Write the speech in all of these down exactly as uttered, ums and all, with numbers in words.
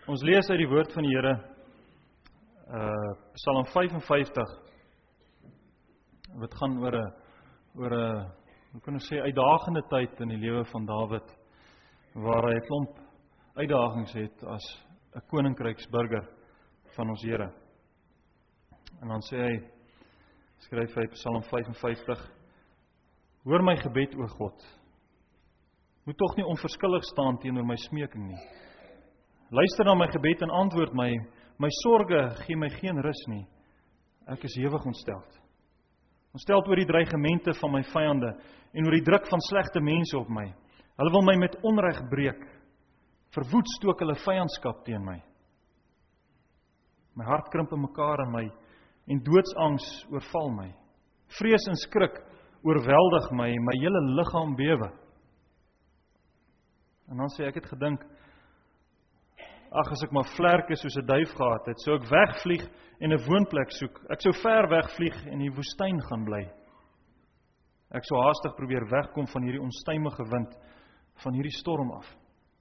Ons lees uit die woord van die Here, uh, Psalm vyf en vyftig, wat gaan oor 'n oor 'n hoe kan ons sê uitdagende tyd in die lewe van Dawid, waar hy 'n klomp uitdagings het as 'n koninkryksburger van ons Here. En dan sê hy, skryf hy Psalm vyf en vyftig, hoor my gebed, o God. Moet tog nie onverskillig staan teenoor my smeking nie. Luister na my gebed en antwoord my. My sorge gee my geen rus nie. Ek is hewig ontsteld. Ontsteld oor die dreigemente van my vyande en oor die druk van slegte mense op my. Hulle wil my met onreg breek. Verwoed stook hulle vyandskap teen my. My hart krimp in mekaar in my en doodsangs oorval my. Vrees en skrik oorweldig my, my hele liggaam bewe. En dan sê ek het gedink, ag, as ek maar vlerke soos 'n duif gehad het, sou ek wegvlieg en 'n woonplek soek. Ek sou ver wegvlieg en in die woestyn gaan bly. Ek sou haastig probeer wegkom van hierdie onstuimige wind, van hierdie storm af.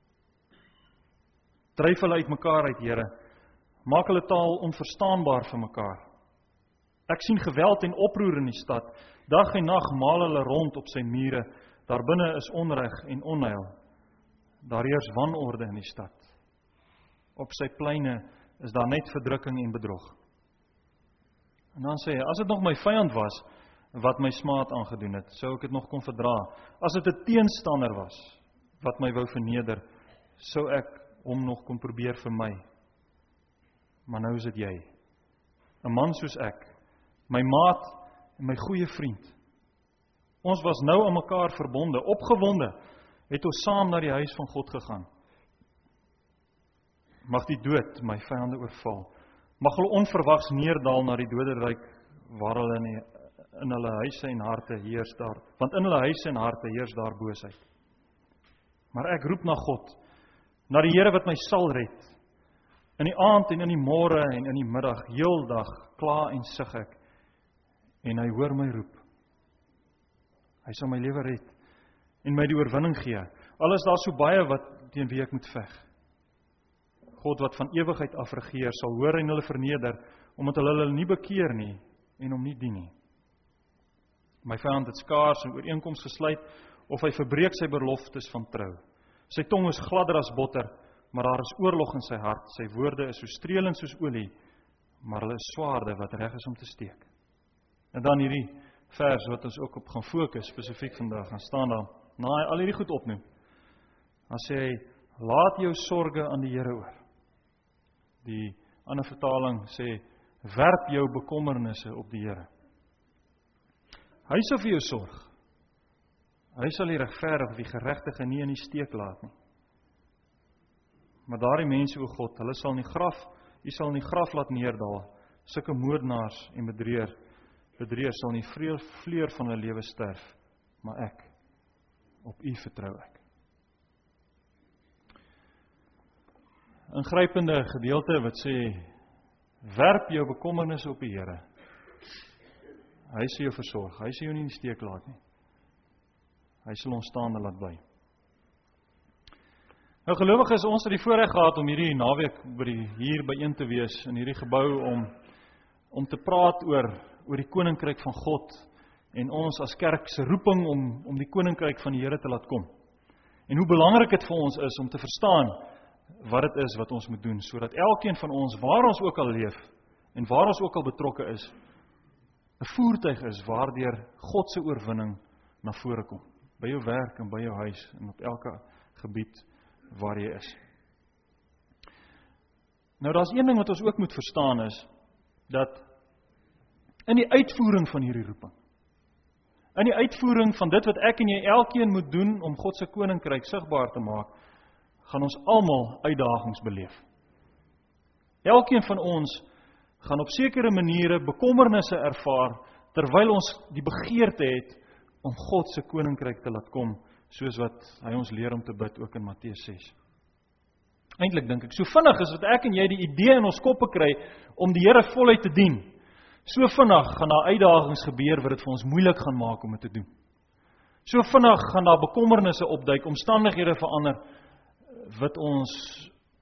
Dryf hulle uit mekaar uit, Here. Maak hulle taal onverstaanbaar vir mekaar. Ek sien geweld en oproer in die stad. Dag en nag maal hulle rond op sy mure. Daarbinne is onreg en onheil. Daar heers wanorde in die stad. Op sy pleine is daar net verdrukking en bedrog. En dan sê hy, as dit nog my vyand was, wat my smaad aangedoen het, sou ek dit nog kon verdra. As dit 'n teenstander was, wat my wou verneder, sou ek hom nog kon probeer vir my. Maar nou is dit jy, 'n man soos ek, my maat en my goeie vriend. Ons was nou aan mekaar verbonde, opgewonde, het ons saam na die huis van God gegaan. Mag die dood my vyande oorval. Mag hulle onverwags neerdal na die doderyk, waar hulle in, die, in hulle huise en harte heers daar, want in hulle huise en harte heers daar boosheid. Maar ek roep na God, na die Here wat my sal red. In die aand en in die môre en in die middag, heeldag, kla en sug ek, en hy hoor my roep. Hy sal my lewe red, en my die oorwinning gee. Al is daar so baie wat teen wie ek moet veg. God wat van ewigheid af regeer, sal hoor en hulle verneder, omdat hulle hulle nie bekeer nie, en hom nie dien nie. My vyand het skaars en ooreenkoms gesluit, of hy verbreek sy beloftes van trou. Sy tong is gladder as botter, maar daar is oorlog in sy hart. Sy woorde is so strelend soos olie, maar hulle is swaarde wat reg is om te steek. En dan hierdie vers wat ons ook op gaan fokus, spesifiek vandag, gaan staan daar, na hy al hierdie goed opnoem. Dan sê hy, laat jou sorge aan die Here oor. Die ander vertaling sê, werp jou bekommernisse op die Here. Hy sal vir jou sorg. Hy sal die regverdige, die geregtige nie in die steek laat nie. Maar daardie mense, o God, hulle sal in die graf, U sal in die graf laat neerdal, sulke moordenaars en bedrieër, bedrieër sal in die vleur van hulle lewe sterf, maar ek, op U vertrou ek. Ingrypende gedeelte wat sê, werp jou bekommernisse op die Here. Hy sal jou versorg, hy sal jou nie in die steek laat nie. Hy sal ons staande laat bly. Nou gelowiges, ons het die voorreg gehad om hierdie naweek by die, hier byeen te wees, in hierdie gebou, om, om te praat oor, oor die koninkryk van God, en ons as kerk se roeping om, om die koninkryk van die Here te laat kom. En hoe belangrik dit vir ons is om te verstaan, wat dit is wat ons moet doen, sodat elkeen van ons, waar ons ook al leef, en waar ons ook al betrokke is, 'n voertuig is, waardeur God se oorwinning na vore kom, by jou werk en by jou huis, en op elke gebied waar jy is. Nou, daar's een ding wat ons ook moet verstaan is, dat in die uitvoering van hierdie roeping, in die uitvoering van dit wat ek en jy elkeen moet doen, om God se koninkryk sigbaar te maak, gaan ons almal uitdagings beleef. Elkeen van ons gaan op sekere maniere bekommernisse ervaar, terwyl ons die begeerte het om God se koninkryk te laat kom, soos wat hy ons leer om te bid, ook in Matteus ses. Eintlik dink ek, so vinnig is wat ek en jy die idee in ons koppe kry, om die Here voluit te dien, so vinnig gaan daar uitdagings gebeur, wat dit vir ons moeilik gaan maak om dit te doen. So vinnig gaan daar bekommernisse opduik, omstandighede verander, wat ons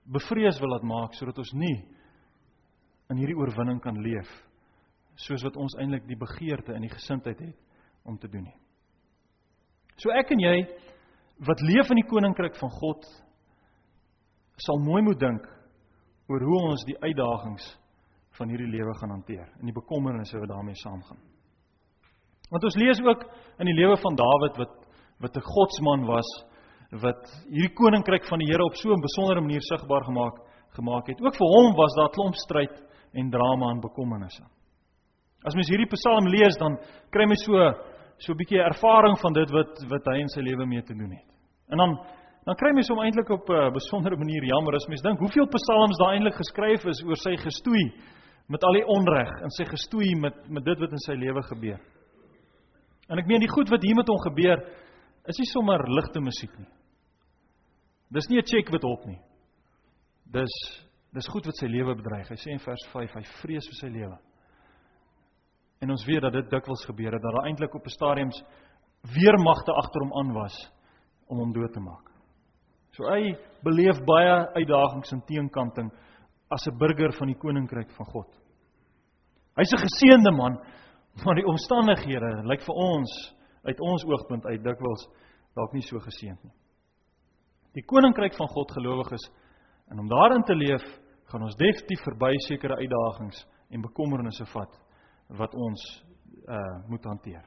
bevrees wil laat maak, sodat ons nie in hierdie oorwinning kan leef, soos wat ons eintlik die begeerte en die gesindheid het om te doen nie. So ek en jy, wat leef in die koninkryk van God, sal mooi moet dink oor hoe ons die uitdagings van hierdie lewe gaan hanteer, en die bekommernisse wat daarmee saamgaan. Want ons lees ook in die lewe van Dawid, wat, wat 'n godsman was, wat hierdie koninkryk van die Here op so 'n besondere manier sigbaar gemaak, gemaak het. Ook vir hom was daar klomp stryd en drama en bekommernisse. As mens hierdie Psalm lees, dan kry mens so so 'n bietjie ervaring van dit wat wat hy in sy lewe mee te doen het. En dan dan kry mens hom eintlik op 'n besondere manier jammer as mens dink hoeveel psalms daar eintlik geskryf is oor sy gestoei met al die onreg en sy gestoei met met dit wat in sy lewe gebeur. En ek meen die goed wat hier met hom gebeur is nie sommer ligte musiek nie. Dis nie 'n check wat op nie. Dis dis goed wat sy lewe bedreig. Hy sê in vers vyf, hy vrees vir sy lewe. En ons weet dat dit dikwels gebeur het, dat daar eintlik op 'n stadiums weermagte agter hom aan was om hom dood te maak. So hy beleef baie uitdagings en teenkanting as 'n burger van die koninkryk van God. Hy's 'n geseënde man, maar die omstandighede lyk vir ons uit ons oogpunt uit dikwels dalk nie so geseënd nie. Die koninkryk van God gelowiges, en om daarin te leef, gaan ons definitief verby sekere uitdagings en bekommernisse vat wat ons uh, moet hanteer.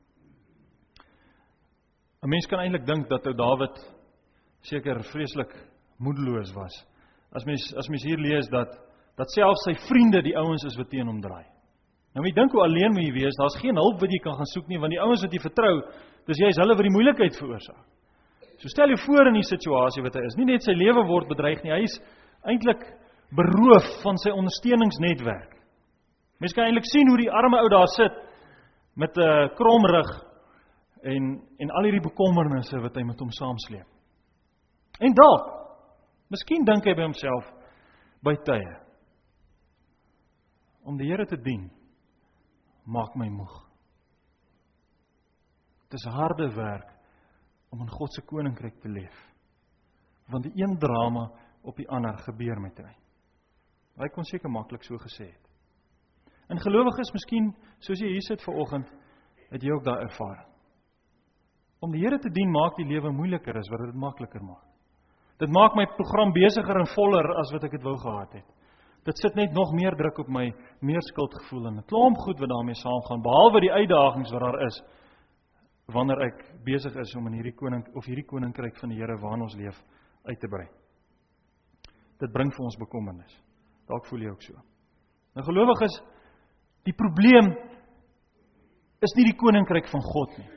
'n Mens kan eintlik dink dat ou Dawid seker vreeslik moedeloos was. As mens as mens hier lees dat dat selfs sy vriende die ouens is wat teen hom draai. Nou jy dink hoe alleen moet jy wees, daar's geen hulp wat jy kan gaan soek nie, want die ouens wat jy vertrou, dis juist hulle wat die moeilikheid veroorsaak. So stel jy voor in die situasie wat hy is, nie net sy lewe word bedreig nie, hy is eintlik beroof van sy ondersteuningsnetwerk. Mens kan eintlik sien hoe die arme ou daar sit met 'n uh, kromrug en en al hierdie bekommernisse wat hy met hom saamsleep. En dalk, miskien dink hy by homself by tye, om die Here te dien maak my moeg. Dit is harde werk om in God se koninkryk te leef, want die een drama op die ander gebeur met hy. Hy kon seker maklik so gesê het. En gelowiges, miskien, soos jy hier sit vanoggend, het jy ook daai ervaring. Om die Here te dien maak die lewe moeiliker as wat dit makliker maak. Dit maak my program besigger en voller as wat ek dit wou gehad het. Dit sit net nog meer druk op my, meer skuldgevoel en 'n klomp goed wat daarmee saamgaan, behalwe die uitdagings wat daar is, wanneer ek besig is om in hierdie koning of hierdie koninkryk van die Here waarin ons leef uit te brei. Dit bring vir ons bekommernis. Dalk voel jy ook so. Nou gelowiges, die probleem is nie die koninkryk van God nie.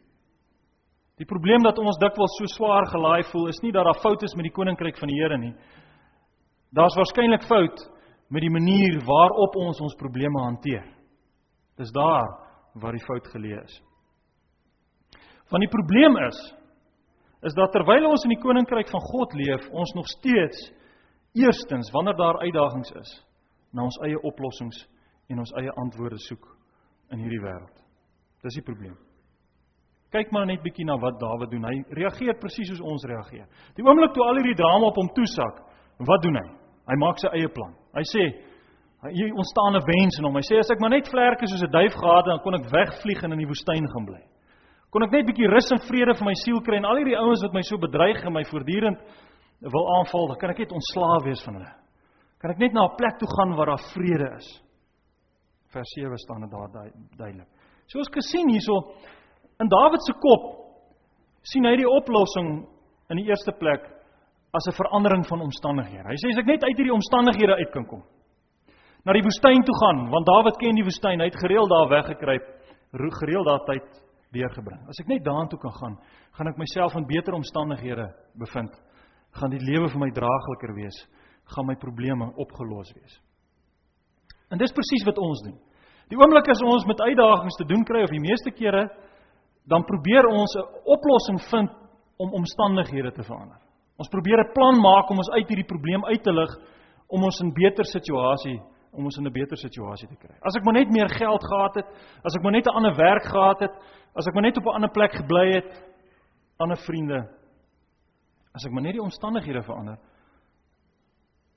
Die probleem dat ons dikwels so swaar gelaai voel, is nie dat daar fout is met die koninkryk van die Here nie. Daar's waarskynlik fout met die manier waarop ons ons probleme hanteer. Dis daar waar die fout geleë is. Want die probleem is, is dat terwyl ons in die koninkryk van God leef, ons nog steeds, eerstens, wanneer daar uitdagings is, na ons eie oplossings en ons eie antwoorde soek in hierdie wêreld. Dis die probleem. Kyk maar net bietjie na wat Dawid doen. Hy reageer presies soos ons reageer. Die oomblik toe al hierdie drama op hom toesak, wat doen hy? Hy maak sy eie plan. Hy sê, hier ontstaan 'n wens in hom. Hy sê, as ek maar net vlerke soos 'n duif gehad het, dan kon ek wegvlieg en in die woestyn gaan bly. Kon ek net bietjie rus en vrede vir my siel kry, en al hierdie ouens wat my so bedreig en my voortdurend wil aanval, dan kan ek net ontslae wees van hulle. Kan ek net na 'n plek toe gaan waar daar vrede is. Vers sewe staan dit daar duidelik. So ons kan sien hierso, in Dawid se kop, sien hy die oplossing in die eerste plek as 'n verandering van omstandighede. Hy sê, as ek net uit hierdie omstandighede uit kan kom, na die woestyn toe gaan, want Dawid ken die woestyn, hy het gereeld daar weggekruip, gereeld daar tyd deurgebring. As ek net daartoe kan gaan, gaan ek myself in beter omstandighede bevind, gaan die lewe vir my draagliker wees, gaan my probleme opgelos wees. En dis presies wat ons doen. Die oomblik as ons met uitdagings te doen kry, of die meeste kere, dan probeer ons 'n oplossing vind om omstandighede te verander. Ons probeer 'n plan maak om ons uit hierdie probleem uit te lig, om ons in beter situasie, om ons in 'n beter situasie te kry. As ek maar net meer geld gehad het, as ek maar net 'n ander werk gehad het, as ek maar net op 'n ander plek gebly het, ander vriende, as ek maar net die omstandighede verander,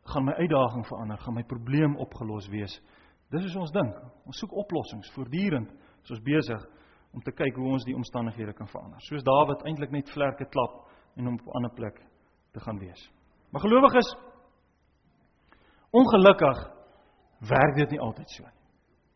gaan my uitdaging verander, gaan my probleem opgelos wees. Dis is ons dink. Ons soek oplossings voortdurend, is ons besig om te kyk hoe ons die omstandighede kan verander. Soos Dawid eintlik net vlerke klap en om op 'n ander plek te gaan wees. Maar gelowiges, ongelukkig werk dit nie altyd so nie.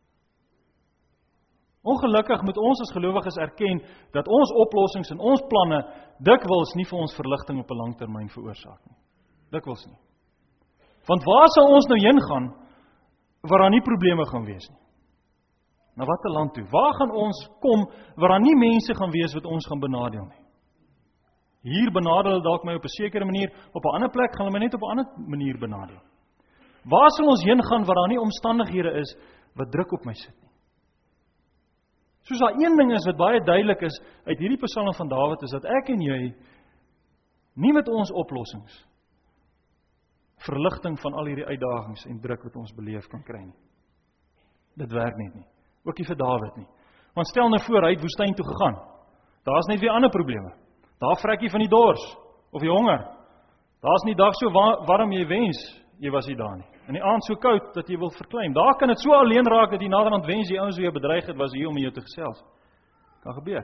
Ongelukkig moet ons as gelowiges erken dat ons oplossings en ons planne dikwels nie vir ons verligting op 'n langtermyn veroorsaak nie. Dikwels nie. Want waar sal ons nou heen gaan waar daar nie probleme gaan wees nie? Na watter land toe? Waar gaan ons kom waar daar nie mense gaan wees wat ons gaan benadeel nie? Hier benadeel hulle dalk my op 'n sekere manier, op 'n ander plek gaan hulle my net op 'n ander manier benadeel. Waar sal ons heen gaan waar daar nie omstandighede is wat druk op my sit nie? Soos daar een ding is wat baie duidelik is uit hierdie Psalm van Dawid, is dat ek en jy nie met ons oplossings verligting van al hierdie uitdagings en druk wat ons beleef kan kry nie. Dit werk net nie. Ook nie vir Dawid nie. Want stel nou voor, hy het woestyn toe gegaan. Daar is net weer ander probleme. Daar vrek jy van die dors, of die honger. Daar is nie dag so warm jy wens, jy was nie daar nie. En die aand so koud, dat jy wil verklein. Daar kan dit so alleen raak, dat jy naderhand wens, die ouens wie jy bedreig het, was hier om jou te gesels. Kan gebeur.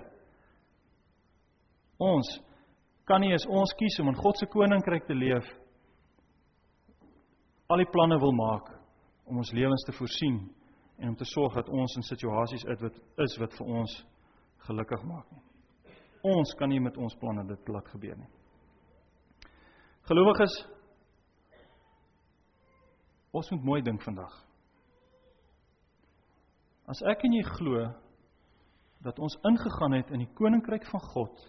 Ons kan nie as ons kies om in God se koninkryk te leef, al die planne wil maak, om ons lewens te voorsien, en om te sorg dat ons in situasies is wat vir ons gelukkig maak nie. Ons kan nie met ons planne dit laat gebeur nie. Gelowiges, ons moet mooi dink vandag. As ek en jy glo dat ons ingegaan het in die koninkryk van God,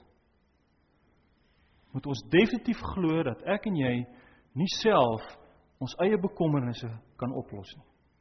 moet ons definitief glo dat ek en jy nie self ons eie bekommernisse kan oplos nie.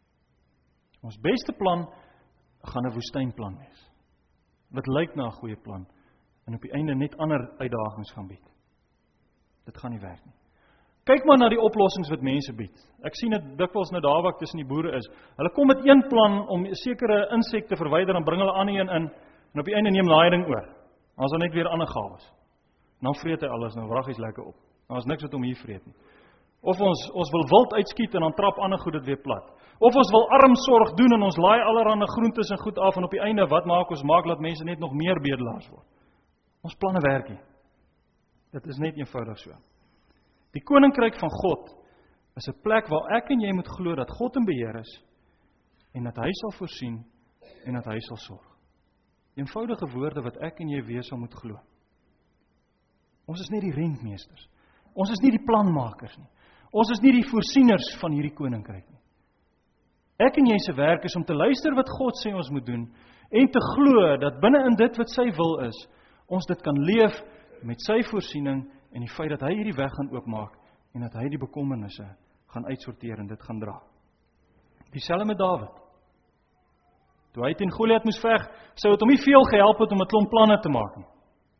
Ons beste plan gaan 'n woestynplan wees. Wat lyk na 'n goeie plan en op die einde net ander uitdagings gaan bied. Dit gaan nie werk nie. Kyk maar na die oplossings wat mense bied. Ek sien dit dikwels nou daar waar ek tussen die boere is. Hulle kom met een plan om 'n sekere insek te verwyder en bring hulle ander een in en op die einde neem daai ding oor. Dan is daar net weer ander gawes. Dan vreet hy alles, nou wraggies lekker op. Dan is niks wat hom hier vreet nie. Of ons ons wil wild uitskiet en dan trap ander goed dit weer plat. Of ons wil armsorg doen en ons laai allerhande groentes en goed af en op die einde wat maak ons maak dat mense net nog meer bedelaars word. Ons planne werk nie. Dit is net eenvoudig so. Die koninkryk van God is 'n plek waar ek en jy moet glo dat God in beheer is en dat hy sal voorsien en dat hy sal sorg. Eenvoudige woorde wat ek en jy weer sal moet glo. Ons is nie die rentmeesters. Ons is nie die planmakers nie. Ons is nie die voorsieners van hierdie koninkryk nie. Ek en jy se werk is om te luister wat God sê ons moet doen en te glo dat binne in dit wat sy wil is, ons dit kan leef met sy voorsiening en die feit dat hy hierdie weg gaan oopmaak en dat hy die bekommernisse gaan uitsorteer en dit gaan dra. Dieselfde met Dawid. Toe hy teen Goliat moes veg, sou dit hom nie veel gehelp het om 'n klomp planne te maak nie.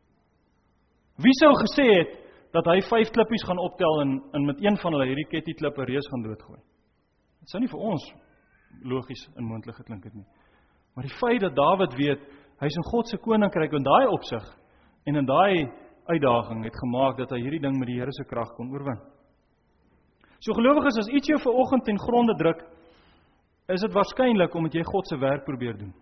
Wie sou gesê het dat hy vyf klippies gaan optel en, en met een van hulle hierdie ketty-klip 'n reus gaan doodgooi? Dit sou nie vir ons logies en moontlik geklink het nie. Maar die feit dat Dawid weet, hy is in God se koninkryk in daai opsig en in daai uitdaging het gemaak dat hy hierdie ding met die Here se krag kon oorwin. So gelowiges, as iets jou vanoggend ten gronde druk, is dit waarskynlik omdat jy God se werk probeer doen.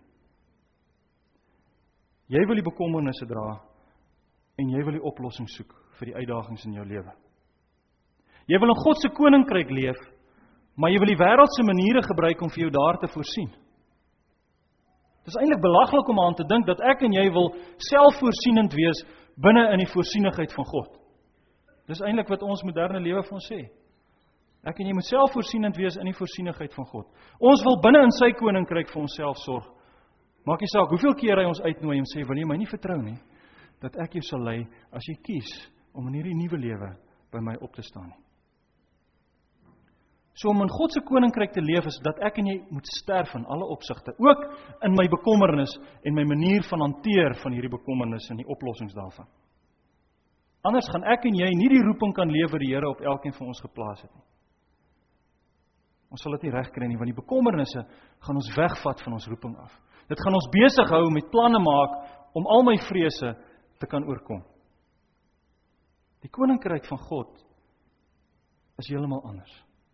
Jy wil die bekommernisse dra en jy wil die oplossing soek vir die uitdagings in jou lewe. Jy wil in God se koninkryk leef, maar jy wil die wêreldse maniere gebruik om vir jou daar te voorsien. Dit is eintlik belaglik om aan te dink dat ek en jy wil selfvoorsienend wees binne in die voorsienigheid van God. Dis eintlik wat ons moderne lewe vir ons sê. Ek en jy moet selfvoorsienend wees in die voorsienigheid van God. Ons wil binne in sy koninkryk vir onsself sorg. Maak nie saak hoeveel keer hy ons uitnooi en sê, wil jy my nie vertrou nie, dat ek jou sal lei as jy kies om in hierdie nuwe lewe by my op te staan nie. So om in God se koninkryk te leef is dat ek en jy moet sterf in alle opsigte, ook in my bekommernis en my manier van hanteer van hierdie bekommernis en die oplossings daarvan. Anders gaan ek en jy nie die roeping kan leef wat die Here op elkeen van ons geplaas het nie. Ons sal dit nie reg kry nie, want die bekommernisse gaan ons wegvat van ons roeping af. Dit gaan ons besig hou met planne maak om al my vrese te kan oorkom. Die koninkryk van God is heeltemal anders.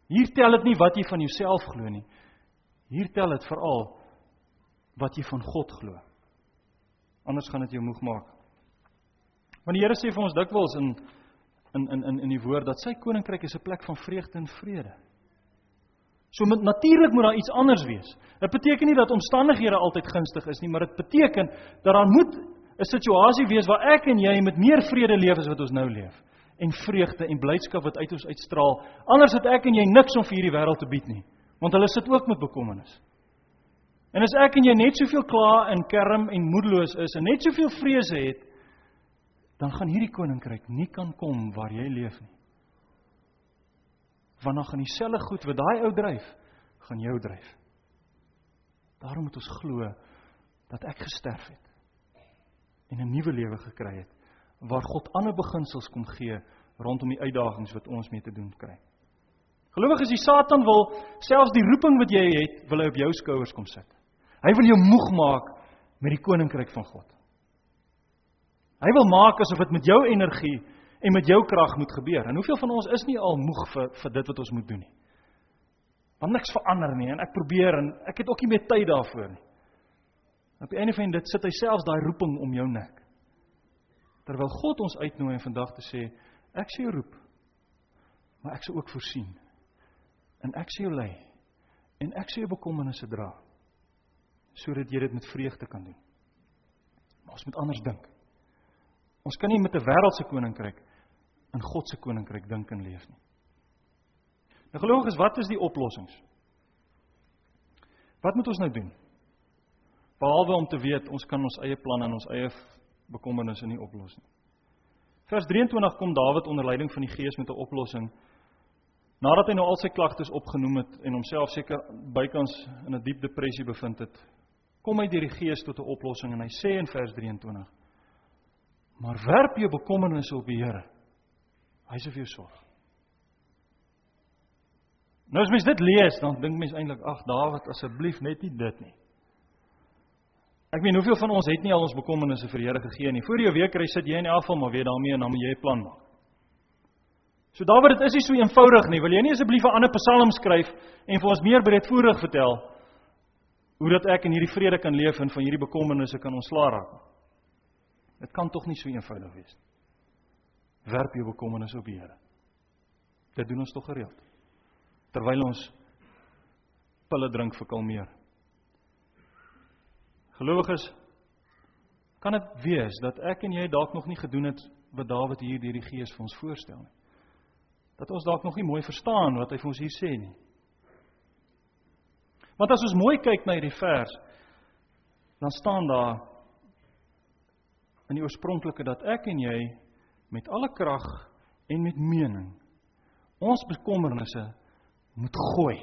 Hier tel dit nie wat jy van jouself glo nie. Hier tel dit veral wat jy van God glo. Anders gaan dit jou moeg maak. Want die Here sê vir ons dikwels in in in in in die woord dat sy koninkryk is 'n plek van vreugde en vrede. So met, natuurlik moet daar iets anders wees. Dit beteken nie dat omstandighede altyd gunstig is nie, maar dit beteken dat daar moet 'n situasie wees waar ek en jy met meer vrede leef as wat ons nou leef. En vreugde en blydskap wat uit ons uitstraal. Anders het ek en jy niks om vir hierdie wêreld te bied nie. Want hulle sit ook met bekommernis. En as ek en jy net soveel kla en kerm en moedeloos is en net soveel vrese het, dan gaan hierdie koninkryk nie kan kom waar jy leef nie. Want dan gaan dieselfde goed wat daai ou dryf, gaan jou dryf. Daarom moet ons glo dat ek gesterf het en 'n nuwe lewe gekry het, waar God ander beginsels kom gee rondom die uitdagings wat ons mee te doen kry. Gelowiges, die Satan wil selfs die roeping wat jy het, wil hy op jou skouers kom sit. Hy wil jou moeg maak met die koninkryk van God. Hy wil maak asof dit met jou energie en met jou krag moet gebeur. En hoeveel van ons is nie al moeg vir, vir dit wat ons moet doen nie? Want niks verander nie, en ek probeer, en ek het ook nie meer tyd daarvoor nie. Op die einde van dit sit hy selfs daai roeping om jou nek. Terwyl God ons uitnooi en vandag te sê, ek sê jou roep, maar ek sê ook voorsien. En ek sê jou lei, en ek sê jou bekommernisse dra, sodat jy dit met vreugde kan doen. Maar ons moet anders dink. Ons kan nie met 'n wêreldse koninkryk in God se koninkryk dink en leef nie. Nou gelowiges, wat is die oplossings? Wat moet ons nou doen? Behalwe om te weet, ons kan ons eie planne en ons eie bekommernisse nie oplos nie. Vers drieëntwintig kom Dawid onder leiding van die Gees met 'n oplossing, nadat hy nou al sy klagtes opgenoem het en homself seker bykans in 'n diep depressie bevind het, kom hy deur die Gees tot 'n oplossing en hy sê in vers drieëntwintig, maar werp jou bekommernisse op die Here. Hy sal vir jou sorg. Nou as mens dit lees, dan dink mens eintlik, ag Dawid, asseblief net nie dit nie. Ek weet, hoeveel van ons het nie al ons bekommernisse vir die Here gegee nie. Voor jou week kry sit jy in die afval, maar weer daarmee en dan moet jy 'n plan maak. So Dawid, dit is nie so eenvoudig nie. Wil jy nie asseblief 'n ander psalm skryf en vir ons meer breedvoerig vertel hoe dat ek in hierdie vrede kan leef en van hierdie bekommernisse kan ontslaa raak? Dit kan tog nie so eenvoudig wees. Werp jou bekommernisse op die Here. Dit doen ons tog gereeld. Terwyl ons pille drink vir kalmeer. Gelowiges, kan dit wees dat ek en jy dalk nog nie gedoen het wat Dawid hier deur die Gees vir ons voorstel nie. Dat ons dalk nog nie mooi verstaan wat hy vir ons hier sê nie. Want as ons mooi kyk na hierdie vers, dan staan daar in die oorspronklike dat ek en jy met alle krag en met mening ons bekommernisse moet gooi.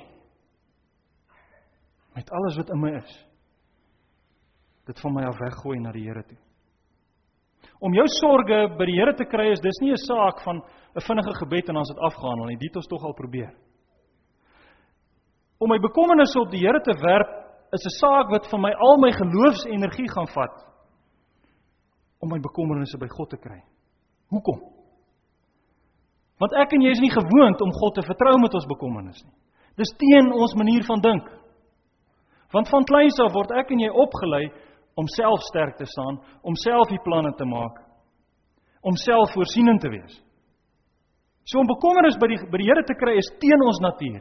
Met alles wat in my is. Dit van my af weggooi na die Here toe. Om jou sorge by die Here te kry is dis nie 'n saak van 'n vinnige gebed en dan is dit afgehandel nie. Dit het ons tog al probeer. Om my bekommernisse op die Here te werp is 'n saak wat van my al my geloofsenergie gaan vat om my bekommernisse by God te kry. Hoekom? Want ek en jy is nie gewoond om God te vertrou met ons bekommernis nie. Dis teen ons manier van dink. Want van kleins af word ek en jy opgelei om self sterk te staan, om self die planne te maak, om self voorsienend te wees. So om bekommernis by die, by die Here te kry is teen ons natuur.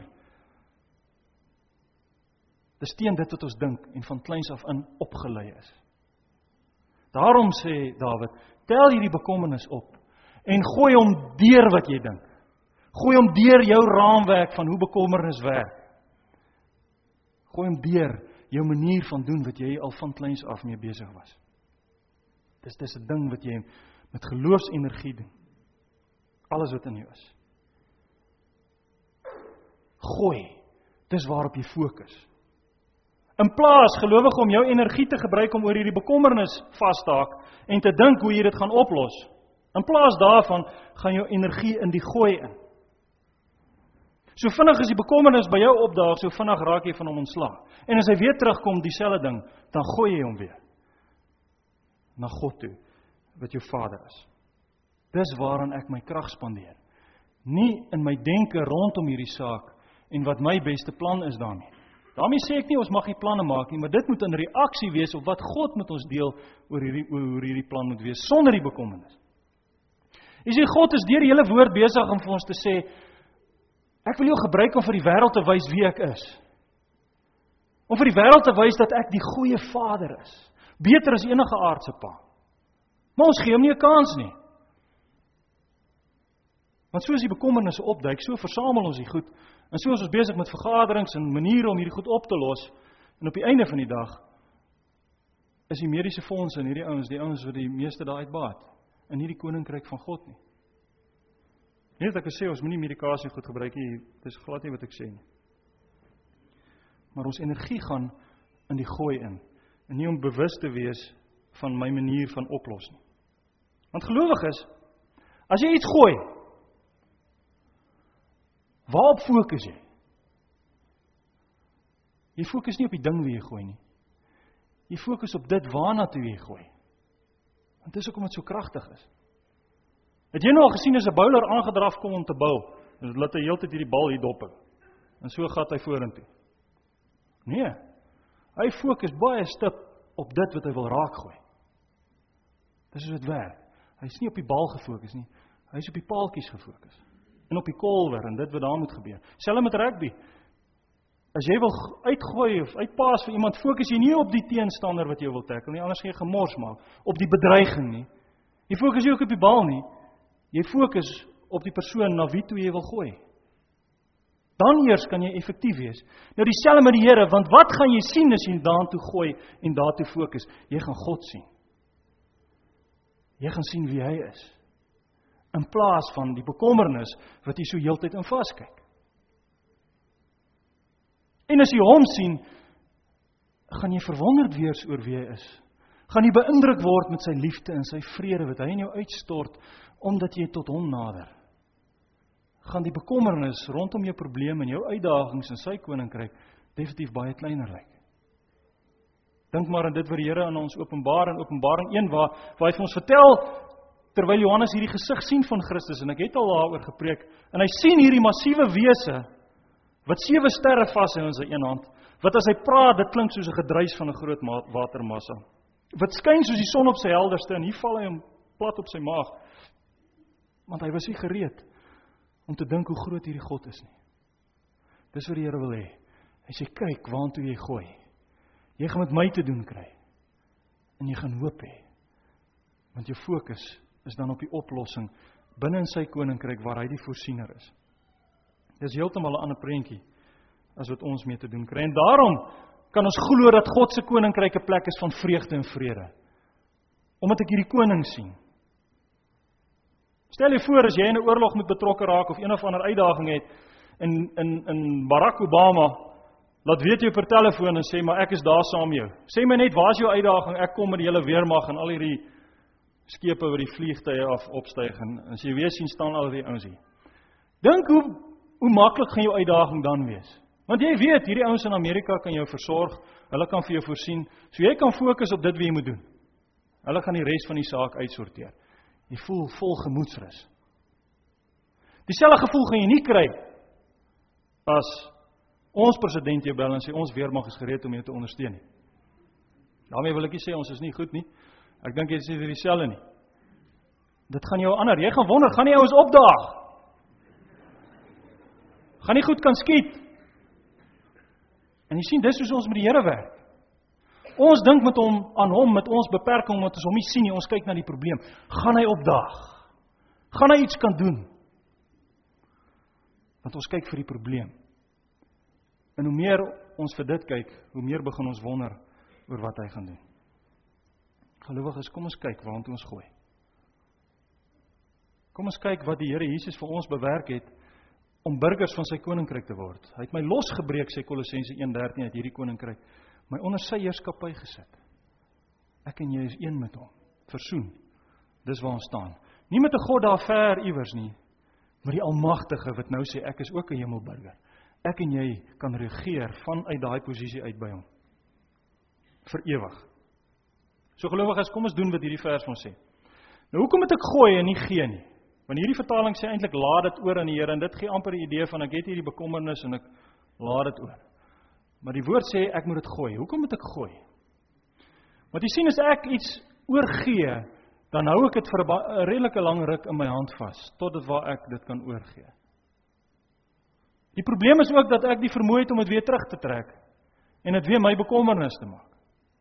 Dis teen dit wat ons dink en van kleins af in opgelei is. Daarom sê Dawid, tel hierdie bekommernis op en gooi hom deur wat jy dink. Gooi hom deur jou raamwerk van hoe bekommernis werk. Gooi hom deur jou manier van doen wat jy al van kleins af mee besig was. Dis dis 'n ding wat jy met geloofsenergie doen. Alles wat in jou is. Gooi. Dis waarop jy fokus. In plaas gelowig om jou energie te gebruik om oor hierdie bekommernis vas te haak en te dink hoe jy dit gaan oplos. In plaas daarvan gaan jou energie in die gooi in. So vinnig as die bekommernis by jou opdaag, so vinnig raak jy van hom ontslae. En as hy weer terugkom, dieselfde ding, dan gooi jy hom weer na God toe, wat jou Vader is. Dis waaraan ek my krag spandeer. Nie in my denke rondom hierdie saak en wat my beste plan is daarmee. Daarmee sê ek nie ons mag nie planne maak nie, maar dit moet in reaksie wees op wat God met ons deel oor hierdie oor hierdie plan moet wees sonder die bekommernis. Jy sê God is deur die hele woord besig om vir ons te sê, ek wil jou gebruik om vir die wêreld te wys wie ek is. Om vir die wêreld te wys dat ek die goeie Vader is. Beter as enige aardse pa. Maar ons gee hom nie 'n kans nie. Want soos die bekommernisse opduik, so versamel ons die goed, en so is ons besig met vergaderings en maniere om hierdie goed op te los, en op die einde van die dag, is die mediese fondse en hierdie ouens, die ouens wat die meeste daar uitbaat, in hierdie koninkryk van God nie. Nie dat ek sê, ons moet nie medikasie goed gebruik nie, dit is glad nie wat ek sê nie. Maar ons energie gaan in die gooi in, en nie om bewus te wees van my manier van oplos nie. Want gelowig is, as jy iets gooi, waarop fokus jy? Jy fokus nie op die ding wat jy gooi nie. Jy fokus op dit waarna toe jy gooi. Want dis hoekom dit so kragtig is. Het jy nou al gesien as 'n bowler aangedraf kom om te bowl, dan laat hy heeltyd hierdie bal hier dop. En so gaan hy vorentoe. Nee. Hy fokus baie stip op dit wat hy wil raak gooi. Dis hoe dit werk. Hy is nie op die bal gefokus nie. Hy is op die paaltjies gefokus. En op die kolwer en dit wat daar moet gebeur. Selfs met rugby. As jy wil uitgooi of uitpaas vir iemand, fokus jy nie op die teenstander wat jy wil tackle nie, anders gaan jy gemors maak. Op die bedreiging nie. Jy fokus nie ook op die bal nie. Jy fokus op die persoon na wie toe jy wil gooi. Dan eers kan jy effektief wees. Nou dieselfde met die Here, want wat gaan jy sien as jy daartoe gooi en daartoe fokus? Jy gaan God sien. Jy gaan sien wie hy is. In plaas van die bekommernis wat jy so heeltyd in vaskyk. En as jy hom sien, gaan jy verwonderd wees oor wie hy is. Gaan jy beïndruk word met sy liefde en sy vrede wat hy in jou uitstort, omdat jy tot hom nader. Gaan die bekommernis rondom jou probleme en jou uitdagings in sy koninkryk definitief baie kleiner lyk. Dink maar aan dit wat die Here aan ons openbaar in Openbaring een waar, waar hy vir ons vertel, terwyl Johannes hierdie gesig sien van Christus, en ek het al daaroor gepreek, en hy sien hierdie massiewe wese, wat sewe sterre vas in sy een hand, wat as hy praat, dit klink soos 'n gedruis van 'n groot watermassa, wat skyn soos die son op sy helderste, en hier val hy hom plat op sy maag, want hy was nie gereed om te dink hoe groot hierdie God is nie. Dis wat die Here wil hê. Hy sê, kyk, waantoe jy gooi. Jy gaan met my te doen kry. En jy gaan hoop hê. Want jou fokus is dan op die oplossing binne in sy koninkryk waar hy die voorsiener is. Dis heeltemal 'n ander prentjie as wat ons mee te doen kry. En daarom kan ons glo dat God se koninkryk 'n plek is van vreugde en vrede. Omdat ek hierdie koning sien. Stel jy voor as jy in 'n oorlog moet betrokke raak of een of ander uitdaging het en in in Barack Obama laat weet jy per telefoon en sê maar ek is daar saam met jou. Sê my net waar is jou uitdaging? Ek kom met die hele weermag en al hierdie skepe wat die vliegtye af opstyg en as jy weer sien staan al die ouens hier. Dink hoe hoe maklik gaan jou uitdaging dan wees? Want jy weet, hierdie ouens in Amerika kan jou versorg, hulle kan vir jou voorsien, so jy kan fokus op dit wat jy moet doen. Hulle gaan die res van die saak uitsorteer. Jy voel vol gemoedsrus. Dieselfde gevoel gaan jy nie kry as ons president jou bel en sê ons weermag is gereed om jou te ondersteun nie. Daarmee wil ek nie sê ons is nie goed nie. Ek dink jy sê vir dieselfde nie. Dit gaan jou ander. Jy gaan wonder, gaan nie ouens opdaag? Gaan nie goed kan skiet? En jy sien, dis soos ons met die Here werk. Ons dink met hom aan hom, met ons beperking, omdat ons hom nie sien nie, ons kyk na die probleem. Gaan hy opdaag? Gaan hy iets kan doen? Want ons kyk vir die probleem. En hoe meer ons vir dit kyk, hoe meer begin ons wonder oor wat hy gaan doen. Gelowiges, kom ons kyk waantoe ons gooi. Kom ons kyk wat die Here Jesus vir ons bewerk het om burgers van sy koninkryk te word. Hy het my losgebreek, sê Kolossense een dertien, uit hierdie koninkryk, my onder sy heerskappy gesit. Ek en jy is een met hom, versoen. Dis waar ons staan. Nie met 'n God daar ver iewers nie, maar die Almagtige wat nou sê ek is ook 'n hemelburger. Ek en jy kan regeer vanuit daai posisie uit by hom. Vir ewig. So gelowiges, kom ons doen wat hierdie vers ons sê. Nou hoekom moet ek gooi en nie gee nie? Want hierdie vertaling sê eintlik laat dit oor aan die Here en dit gee amper die idee van ek het hierdie bekommernis en ek laat dit oor. Maar die woord sê ek moet dit gooi. Hoekom moet ek gooi? Want jy sien as ek iets oorgee, dan hou ek dit vir 'n redelike lang ruk in my hand vas tot dit waar ek dit kan oorgee. Die probleem is ook dat ek die vermoë het om dit weer terug te trek en dit weer my bekommernis te maak.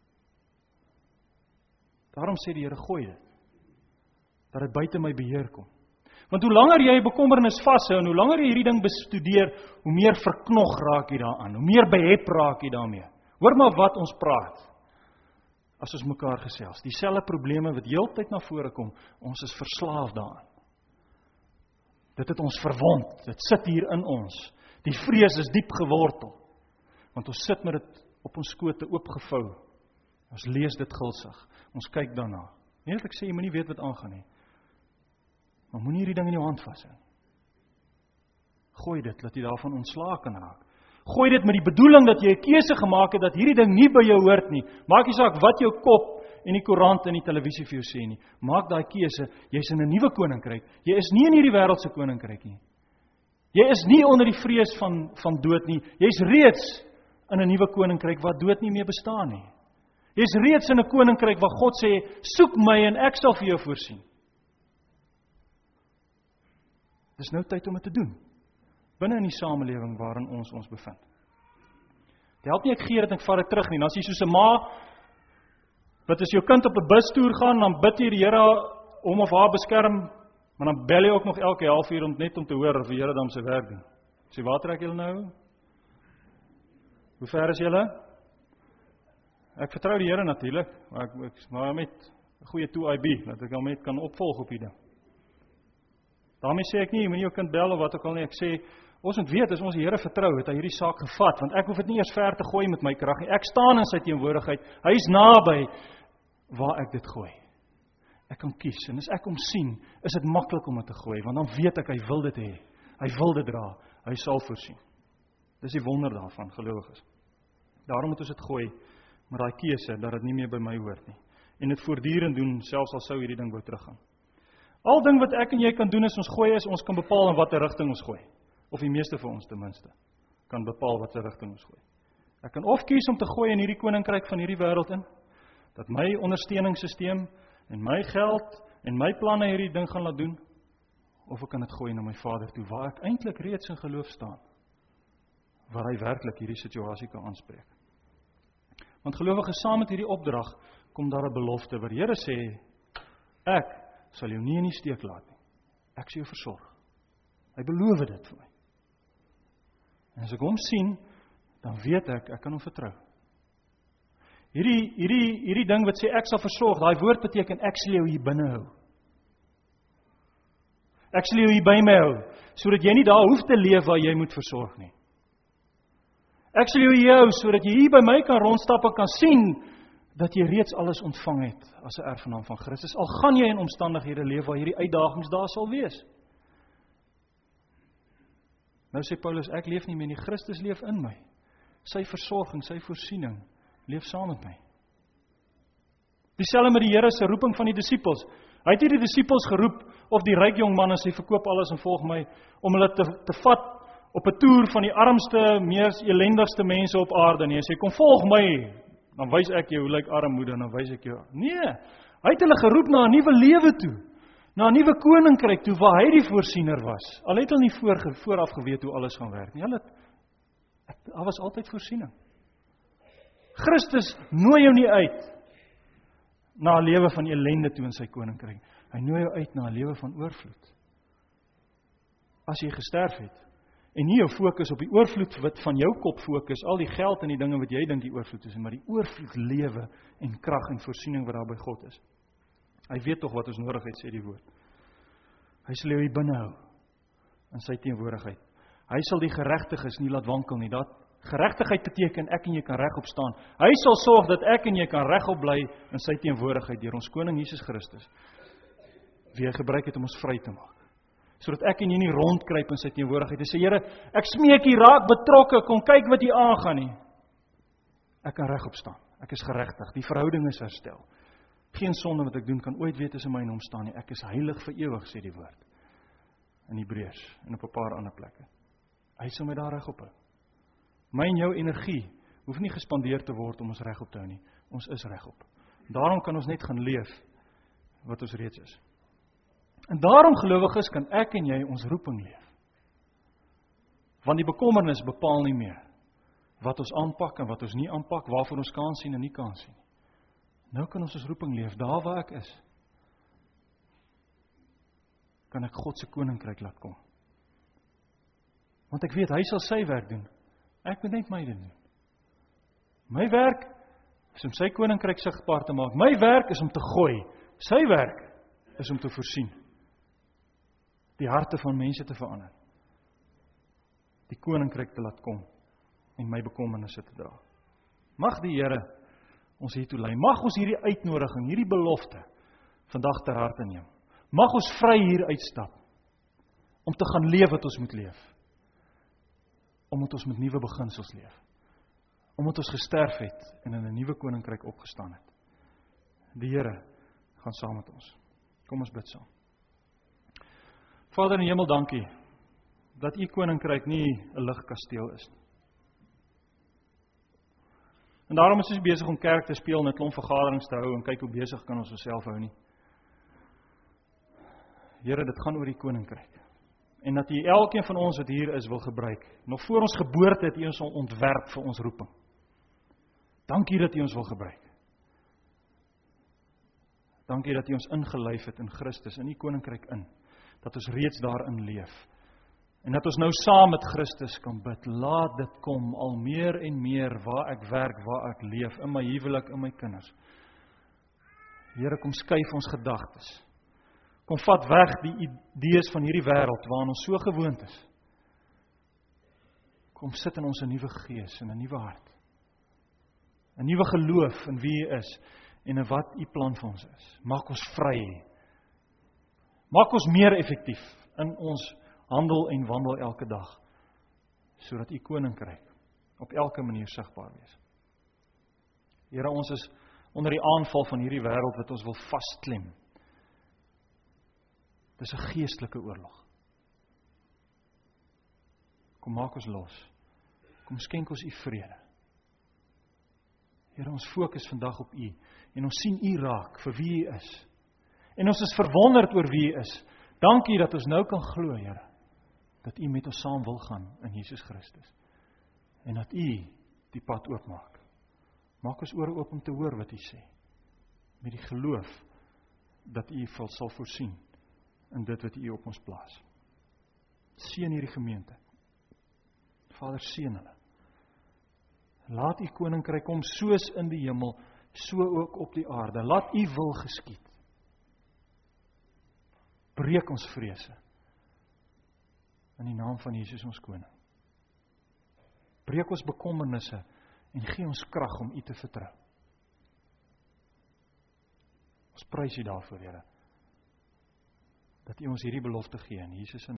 Daarom sê die Here gooi dit. Dat dit buite my beheer kom. Want hoe langer jy bekommernis vashou en hoe langer jy hierdie ding bestudeer, hoe meer verknog raak jy daaraan, hoe meer behep raak jy daarmee. Hoor maar wat ons praat as ons mekaar gesels. Dieselfde probleme wat heeltyd na vore kom, ons is verslaaf daaraan. Dit het ons verwond, dit sit hier in ons. Die vrees is diep gewortel. Want ons sit met dit op ons skote oopgevou. Ons lees dit gulsig. Ons kyk daarna. Nie dat ek sê jy moenie weet wat aangaan nie. Maar moenie hierdie ding in jou hand vashou. Gooi dit, dat jy daarvan ontslae kan raak. Gooi dit met die bedoeling dat jy 'n keuse gemaak het dat hierdie ding nie by jou hoort nie. Maak nie saak wat jou kop en die koerant en die televisie vir jou sê nie. Maak daai keuse, jy's in 'n nuwe koninkryk. Jy is nie in hierdie wêreldse koninkryk nie. Jy is nie onder die vrees van van dood nie. Jy's reeds in 'n nuwe koninkryk waar dood nie meer bestaan nie. Jy's reeds in 'n koninkryk waar God sê, soek my en ek sal vir jou voorsien. Dis nou tyd om dit te doen. Binne in die samelewing waarin ons ons bevind. Dit help nie ek gee dat ek vat dit terug nie. Dan as jy soos 'n ma, wat as jou kind op 'n bustoer gaan, dan bid jy die Here om of haar beskerm, maar dan bel jy ook nog elke halfuur om net om te hoor of die Here dan sy werk doen. Sê, waar trek julle nou? Hoe ver is julle? Ek vertrou die Here natuurlik, maar ek, ek maar met 'n goeie two I B, dat ek hom net kan opvolg op die ding. Daarmee sê ek nie, jy moet nie jou kind bel of wat ook al nie. Ek sê, ons moet weet, as ons die Here vertrou, het hy hierdie saak gevat, want ek hoef dit nie eers ver te gooi met my krag nie. Ek staan in sy teenwoordigheid. Hy is naby waar ek dit gooi. Ek kan kies, en as ek hom sien, is dit maklik om dit te gooi, want dan weet ek, hy wil dit hê. Hy wil dit dra. Hy sal voorsien. Dis die wonder daarvan, gelowiges. Daarom moet ons dit gooi, maar daai keuse, dat dit nie meer by my hoort nie. En dit voortdurend doen, selfs al sou hierdie ding wou teruggaan. Al ding wat ek en jy kan doen as ons gooi is, ons kan bepaal in watter rigting ons gooi. Of die meeste van ons ten minste, kan bepaal wat se rigting ons gooi. Ek kan of kies om te gooi in hierdie koninkryk van hierdie wêreld in, dat my ondersteuningssisteem en my geld en my planne hierdie ding gaan laat doen, of ek kan dit gooi na my Vader toe, waar ek eintlik reeds in geloof staan, waar hy werklik hierdie situasie kan aanspreek. Want gelowiges, saam met hierdie opdrag, kom daar 'n belofte, waar die Here sê, ek sal jou nie in die steek laat nie. Ek sal jou versorg. Hy beloof dit vir my. En as ek hom sien, dan weet ek, ek kan hom vertrou. Hierdie, hierdie, hierdie ding wat sê, ek sal versorg, daai woord beteken, ek sal jou hier binne hou. Ek sal jou hier by my hou, sodat jy nie daar hoef te leef waar jy moet versorg nie. Ek sal jou hier hou, sodat jy hier by my kan rondstap en kan sien, dat jy reeds alles ontvang het, as 'n erfgenaam van Christus. Al gaan jy in omstandighede leef, waar hierdie uitdagings daar sal wees. Nou sê Paulus, ek leef nie meer nie, Christus leef in my. Sy versorging, sy voorsiening, leef saam met my. Dieselfde met die Here se roeping van die disippels. Hy het nie die disippels geroep, of die ryk jong man en sê, verkoop alles en volg my, om hulle te, te vat op 'n toer van die armste, mees elendigste mense op aarde nie. Hy sê, kom volg my, dan wys ek jou hoe lyk armoede, en dan wys ek jou. Nee, hy het hulle geroep na 'n nuwe lewe toe, na 'n nuwe koninkryk toe, waar hy die voorsiener was. Al het hulle nie voor, vooraf geweet hoe alles gaan werk nie. Hulle het, daar was altyd voorsiening. Christus nooi jou nie uit na 'n lewe van ellende toe in sy koninkryk. Hy nooi jou uit na 'n lewe van oorvloed. As jy gesterf het, en nie jou fokus op die oorvloed wat van jou kop fokus, al die geld en die dinge wat jy dink die oorvloed is, maar die oorvloed lewe en krag en voorsiening wat daar by God is. Hy weet tog wat ons nodig het, sê die woord. Hy sal jou hier binne hou, in sy teenwoordigheid. Hy sal die geregtiges nie laat wankel nie. Dat geregtigheid beteken, ek en jy kan regop staan. Hy sal sorg dat ek en jy kan regop bly in sy teenwoordigheid, deur ons koning Jesus Christus, wie hy gebruik het om ons vry te maak. Sodat ek en jy nie rondkruip in sy teenwoordigheid. Hy sê, Here, ek smeek hier, raak betrokke, kom kyk wat hier aangaan nie. Ek kan regop staan, ek is geregtig, die verhouding is herstel. Geen sonde wat ek doen kan ooit weet is in my naam staan nie, ek is heilig vir ewig, sê die woord. in Hebreërs en op 'n paar ander plekke. Hy sal my daar reg op hou. My en jou energie hoef nie gespandeer te word om ons reg op te hou nie. Ons is reg op. Daarom kan ons net gaan leef wat ons reeds is. En daarom, gelowiges, kan ek en jy ons roeping leef. Want die bekommernis bepaal nie meer wat ons aanpak en wat ons nie aanpak, waarvoor ons kan sien en nie kan sien. Nou kan ons ons roeping leef, daar waar ek is. Kan ek God se koninkryk laat kom. Want ek weet, hy sal sy werk doen. Ek moet net my ding doen. My werk is om sy koninkryk sigbaar te maak. My werk is om te gooi. Sy werk is om te voorsien. Die harte van mense te verander. Die koninkryk te laat kom en my bekommernisse te dra. Mag die Here ons hiertoe lei. Mag ons hierdie uitnodiging, hierdie belofte vandag ter harte neem. Mag ons vry hier uitstap om te gaan leef wat ons moet leef. Omdat ons met nuwe beginsels leef. Omdat ons gesterf het en in 'n nuwe koninkryk opgestaan het. Die Here gaan saam met ons. Kom ons bid saam. Vader in die hemel, dankie dat U koninkryk nie 'n ligkasteel is nie. En daarom is ons besig om kerk te speel en 'n klomp vergaderings te hou en kyk hoe besig kan ons osself hou nie. Here, dit gaan oor die koninkryk. En dat U elkeen van ons wat hier is wil gebruik. Nog voor ons geboorte het U ons al ontwerp vir ons roeping. Dankie dat U ons wil gebruik. Dankie dat U ons ingelyf het in Christus, in U koninkryk in. Dat ons reeds daarin leef. En dat ons nou saam met Christus kan bid. Laat dit kom al meer en meer waar ek werk, waar ek leef, in my huwelik, in my kinders. Here, kom skuif ons gedagtes. Kom vat weg die idees van hierdie wêreld waaraan ons so gewoond is. Kom sit in ons 'n nuwe gees en 'n nuwe hart. 'n Nuwe geloof in wie U is en in wat U plan vir ons is. Maak ons vry. Maak ons meer effektief in ons handel en wandel elke dag, sodat U koninkryk op elke manier sigbaar wees. Here, ons is onder die aanval van hierdie wêreld wat ons wil vasklem. Dis 'n geestelike oorlog. Kom maak ons los. Kom skenk ons U vrede. Here, ons fokus vandag op U en ons sien U raak vir wie U is. En ons is verwonderd oor wie U is. Dankie dat ons nou kan glo, Here, dat U met ons saam wil gaan in Jesus Christus. En dat U die pad oopmaak. Maak ons ore oop om te hoor wat U sê. Met die geloof dat U sal voorsien in dit wat U op ons plaas. Seën hierdie gemeente. Vader, seën hulle. Laat U koninkryk kom soos in die hemel, so ook op die aarde. Laat U wil geskied. Breek ons vrese. In die naam van Jesus ons koning. Breek ons bekommernisse en gee ons krag om U te vertrou. Ons prys U daarvoor, Here, dat U ons hierdie belofte gee in Jesus se naam.